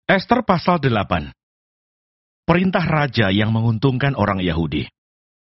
Ester pasal 8. Perintah raja yang menguntungkan orang Yahudi.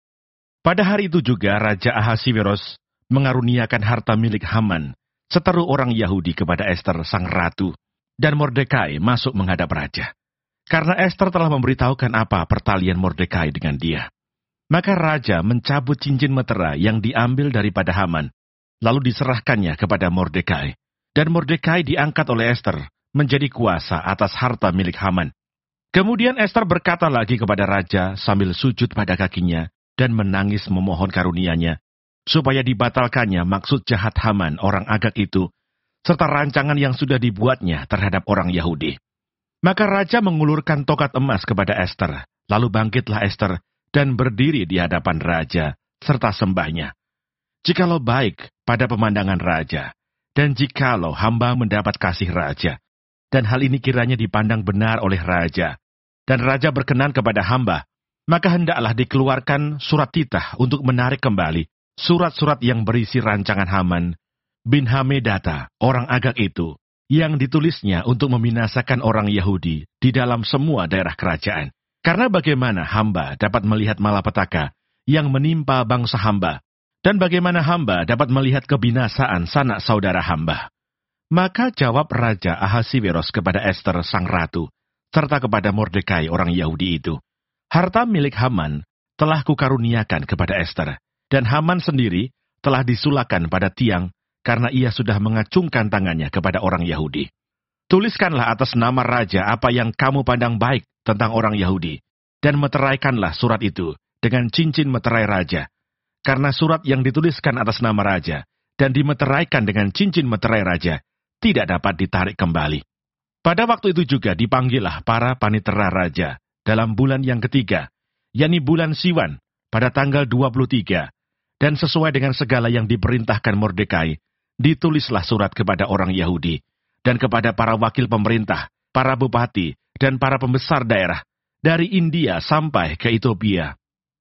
Pada hari itu juga Raja Ahasiweros mengaruniakan harta milik Haman, seteru orang Yahudi kepada Ester sang ratu, dan Mordekai masuk menghadap raja. Karena Ester telah memberitahukan apa pertalian Mordekai dengan dia. Maka raja mencabut cincin meterai yang diambil daripada Haman, lalu diserahkannya kepada Mordekai. Dan Mordekai diangkat oleh Ester menjadi kuasa atas harta milik Haman. Kemudian Ester berkata lagi kepada raja sambil sujud pada kakinya dan menangis memohon karunia-Nya, supaya dibatalkannya maksud jahat Haman orang Agag itu, serta rancangan yang sudah dibuatnya terhadap orang Yahudi. Maka raja mengulurkan tokat emas kepada Ester, lalu bangkitlah Ester dan berdiri di hadapan raja, serta sembahnya. Jikalau baik pada pemandangan raja, dan jikalau hamba mendapat kasih raja, dan hal ini kiranya dipandang benar oleh raja, dan raja berkenan kepada hamba, maka hendaklah dikeluarkan surat titah untuk menarik kembali surat-surat yang berisi rancangan Haman bin Hamedata, orang Agag itu, yang ditulisnya untuk membinasakan orang Yahudi di dalam semua daerah kerajaan. Karena bagaimana hamba dapat melihat malapetaka yang menimpa bangsa hamba, dan bagaimana hamba dapat melihat kebinasaan sanak saudara hamba. Maka jawab Raja Ahasiweros kepada Ester sang ratu, serta kepada Mordekai orang Yahudi itu, harta milik Haman telah kukaruniakan kepada Ester, dan Haman sendiri telah disulakan pada tiang, karena ia sudah mengacungkan tangannya kepada orang Yahudi. Tuliskanlah atas nama raja apa yang kamu pandang baik tentang orang Yahudi, dan meteraikanlah surat itu dengan cincin meterai raja, karena surat yang dituliskan atas nama raja, dan dimeteraikan dengan cincin meterai raja, tidak dapat ditarik kembali. Pada waktu itu juga dipanggillah para panitera raja dalam bulan yang ketiga, yakni bulan Siwan, pada tanggal 23, dan sesuai dengan segala yang diperintahkan Mordekai, ditulislah surat kepada orang Yahudi, dan kepada para wakil pemerintah, para bupati, dan para pembesar daerah, dari India sampai ke Ethiopia,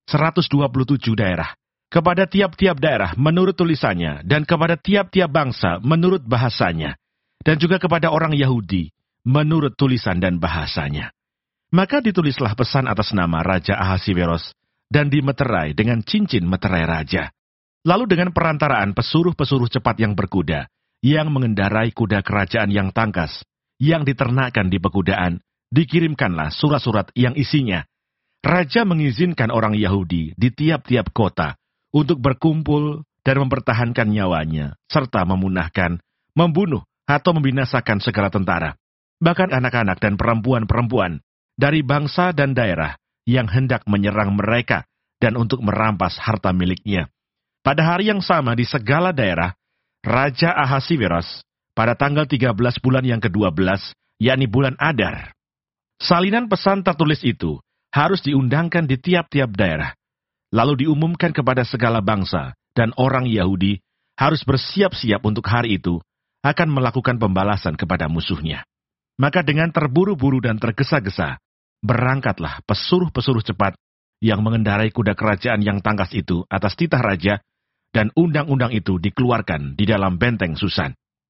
127 daerah, kepada tiap-tiap daerah menurut tulisannya, dan kepada tiap-tiap bangsa menurut bahasanya, dan juga kepada orang Yahudi, menurut tulisan dan bahasanya. Maka ditulislah pesan atas nama Raja Ahasiweros, dan dimeterai dengan cincin meterai raja. Lalu dengan perantaraan pesuruh-pesuruh cepat yang berkuda, yang mengendarai kuda kerajaan yang tangkas, yang diternakkan di pekudaan, dikirimkanlah surat-surat yang isinya, Raja mengizinkan orang Yahudi di tiap-tiap kota untuk berkumpul dan mempertahankan nyawanya, serta memunahkan, membunuh, atau membinasakan segala tentara, bahkan anak-anak dan perempuan-perempuan dari bangsa dan daerah yang hendak menyerang mereka dan untuk merampas harta miliknya. Pada hari yang sama di segala daerah, Raja Ahasiweros pada tanggal 13 bulan yang ke-12, yakni bulan Adar. Salinan pesan tertulis itu harus diundangkan di tiap-tiap daerah, lalu diumumkan kepada segala bangsa, dan orang Yahudi harus bersiap-siap untuk hari itu akan melakukan pembalasan kepada musuhnya. Maka dengan terburu-buru dan tergesa-gesa, berangkatlah pesuruh-pesuruh cepat yang mengendarai kuda kerajaan yang tangkas itu atas titah raja, dan undang-undang itu dikeluarkan di dalam benteng Susan.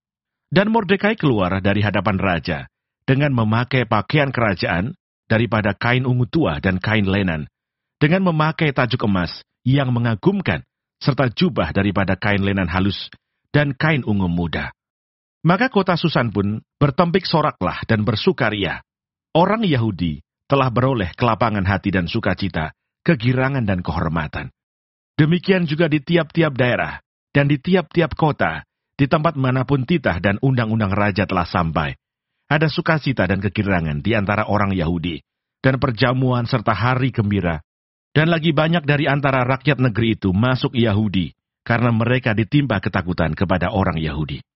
Dan Mordekai keluar dari hadapan raja dengan memakai pakaian kerajaan daripada kain ungu tua dan kain lenan, dengan memakai tajuk emas yang mengagumkan, serta jubah daripada kain lenan halus dan kain ungu muda. Maka kota Susan pun bertempik soraklah dan bersukaria. Orang Yahudi telah beroleh kelapangan hati dan sukacita, kegirangan dan kehormatan. Demikian juga di tiap-tiap daerah dan di tiap-tiap kota, di tempat manapun titah dan undang-undang raja telah sampai. Ada sukacita dan kegirangan di antara orang Yahudi, dan perjamuan serta hari gembira. Dan lagi banyak dari antara rakyat negeri itu masuk Yahudi, karena mereka ditimpa ketakutan kepada orang Yahudi.